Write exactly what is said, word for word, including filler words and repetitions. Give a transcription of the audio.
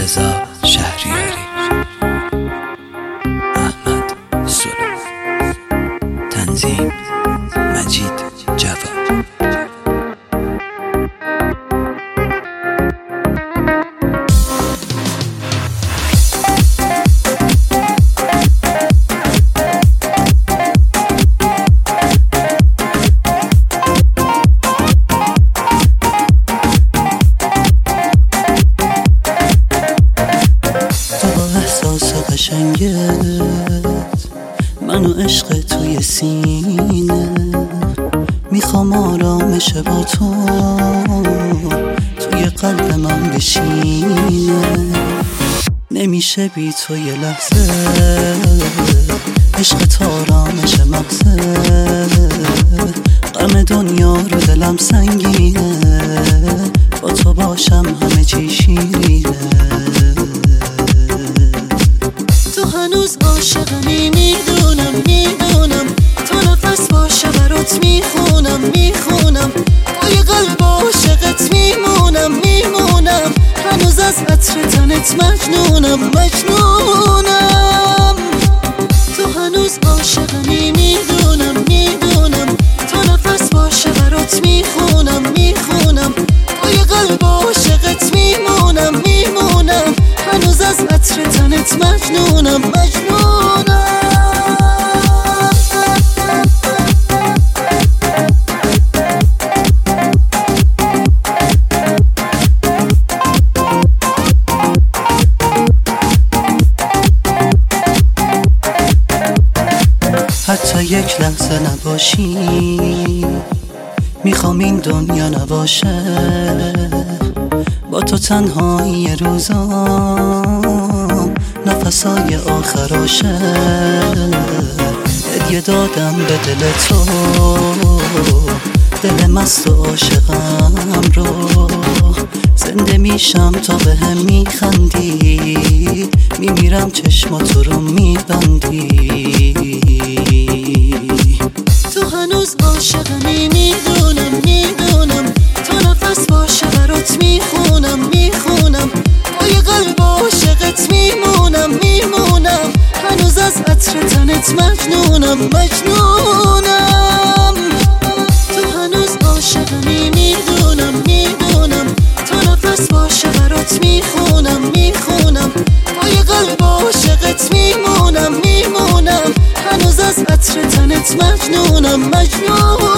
رضا شهریاری، احمد سلو، تنظیم مجید جواد. قشنگت منو عشق توی سینه، میخوام آرامش با تو توی قلب من بشینه. نمیشه بی تو یه لحظه، عشق تو آرامش مغزه، غم دنیا رو دلم سنگینه، با تو باشم همه چی شیرینه. هنوز عاشقمی، میدونم میدونم تا نفس باشه برات میخونم میخونم، با یه قلب عاشقت میمونم میمونم، هنوز از عطر تنت مجنونم مجنونم. تو هنوز عاشقمی، میدونم میدونم تا نفس باشه برات میخونم میخونم، با یه قلب عاشقت میمونم میمونم، هنوز از عطر تنت مجنونم مجنونم. حتی یک لحظه نباشی، میخوام این دنیا نباشه، با تو تنهایی روزام نفسای آخراشه. هدیه دادم به دل تو، دل مست و عاشقم رو، زنده میشم تا به هم میخندی، میمیرم چشماتو رو میبندی. تو هنوز عاشقمی، میدونم میدونم تا نفس باشه برات میخونم میخونم، با یه قلب عاشقت میمونم میمونم، هنوز از عطر تنت مجنونم مجنونم. تو هنوز عاشقمی، میدونم میدونم تا نفس باشه برات میخونم میخونم، با یه قلب عاشقت میمونم میمونم، هنوز از عطر تنت مجنونم مجنونم.